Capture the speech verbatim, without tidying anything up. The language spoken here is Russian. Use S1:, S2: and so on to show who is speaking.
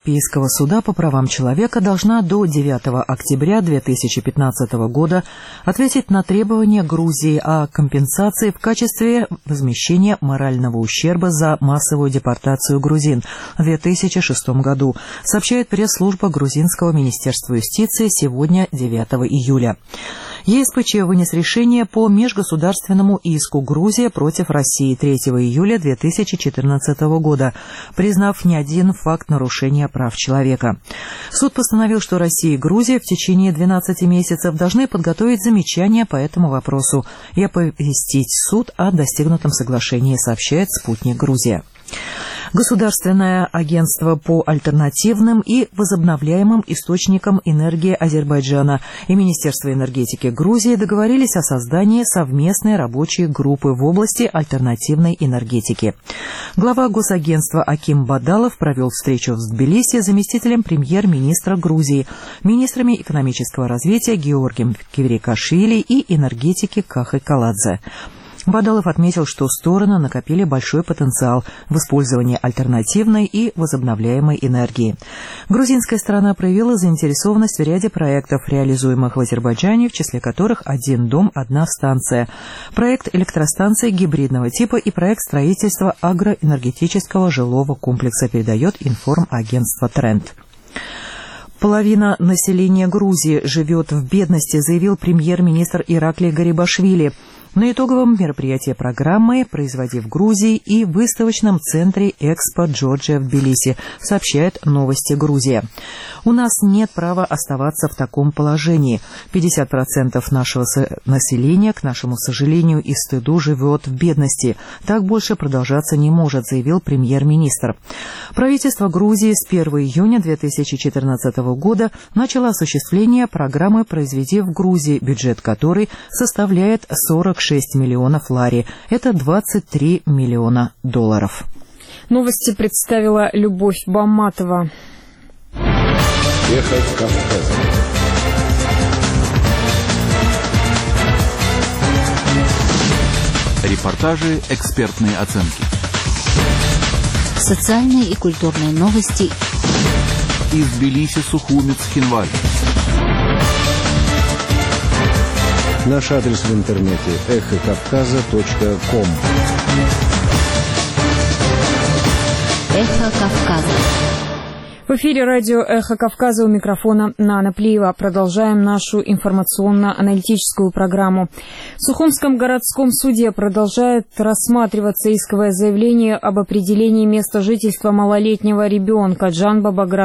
S1: Европейского суда по правам человека должна до девятого октября две тысячи пятнадцатого года ответить на требования Грузии о компенсации в качестве возмещения морального ущерба за массовую депортацию грузин в две тысячи шестом году, сообщает пресс-служба грузинского министерства юстиции сегодня, девятого июля. ЕСПЧ вынес решение по межгосударственному иску Грузия против России третьего июля две тысячи четырнадцатого года, признав не один факт нарушения прав человека. Суд постановил, что Россия и Грузия в течение двенадцати месяцев должны подготовить замечания по этому вопросу и оповестить суд о достигнутом соглашении, сообщает «Спутник Грузия». Государственное агентство по альтернативным и возобновляемым источникам энергии Азербайджана и Министерство энергетики Грузии договорились о создании совместной рабочей группы в области альтернативной энергетики. Глава госагентства Аким Бадалов провел встречу в Тбилиси с заместителем премьер-министра Грузии, министрами экономического развития Георгием Квирикашвили и энергетики Кахой Каладзе. Бадалов отметил, что стороны накопили большой потенциал в использовании альтернативной и возобновляемой энергии. Грузинская сторона проявила заинтересованность в ряде проектов, реализуемых в Азербайджане, в числе которых «Один дом, одна станция», проект электростанции гибридного типа и проект строительства агроэнергетического жилого комплекса, передает информагентство «Тренд». Половина населения Грузии живет в бедности, заявил премьер-министр Ираклий Гарибашвили на итоговом мероприятии программы «Производи в Грузии» и выставочном центре «Экспо Джорджия» в Тбилиси, сообщает «Новости Грузия». У нас нет права оставаться в таком положении. пятьдесят процентов нашего населения, к нашему сожалению и стыду, живет в бедности. Так больше продолжаться не может, заявил премьер-министр. Правительство Грузии с первого июня две тысячи четырнадцатого года начало осуществление программы «Произведи в Грузии», бюджет которой составляет сорок шесть миллионов лари. Это двадцать три миллиона долларов.
S2: Новости представила Любовь Баматова.
S3: Эхо Кавказа.
S4: Репортажи, экспертные оценки.
S5: Социальные и культурные новости.
S4: Из Тбилиси, Сухумец, Хинваль.
S3: Наш адрес в интернете эхо кавказа точка ком.
S5: Эхо Кавказа.
S2: В эфире радио «Эхо Кавказа», у микрофона Нана Плиева. Продолжаем нашу информационно-аналитическую программу. В Сухумском городском суде продолжает рассматриваться исковое заявление об определении места жительства малолетнего ребенка Джанба Багра.